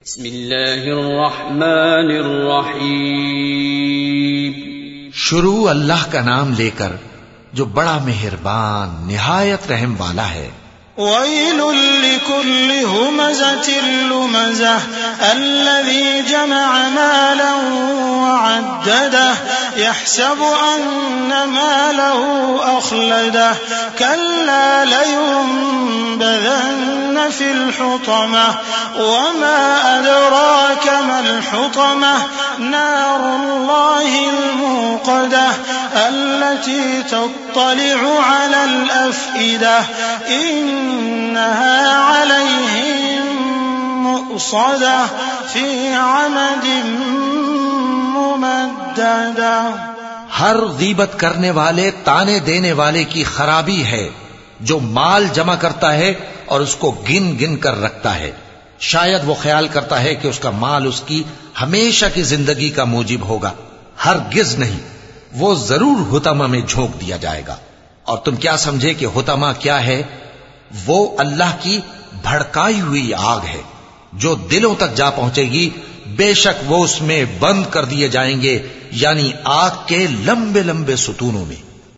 بسم اللہ الرحمن الرحیم. شروع اللہ کا نام لے کر جو بڑا مہربان نہایت رحم والا ہے. ويل لكل همزة لمزة الذي جمع مالا وعدده يحسب أن ماله أخلده كلا لينبذن في الحطمة وما أدراك ما الحطمة نار الله الموقدة التي تطلع على الأفئدة إنها عليهم مؤصدة في عمد ممددة. ہر غیبت کرنے والے تانے دینے والے کی خرابی ہے جو مال جمع کرتا ہے اور اس کو گن گن کر رکھتا ہے. شاید وہ خیال کرتا ہے کہ اس کا مال اس کی ہمیشہ کی زندگی کا موجب ہوگا. ہرگز نہیں، وہ ضرور حطمہ میں جھونک دیا جائے گا. اور تم کیا سمجھے کہ حطمہ کیا ہے؟ وہ اللہ کی بھڑکائی ہوئی آگ ہے جو دلوں تک جا پہنچے گی. بے شک وہ اس میں بند کر دیے جائیں گے، یعنی آگ کے لمبے لمبے ستونوں میں.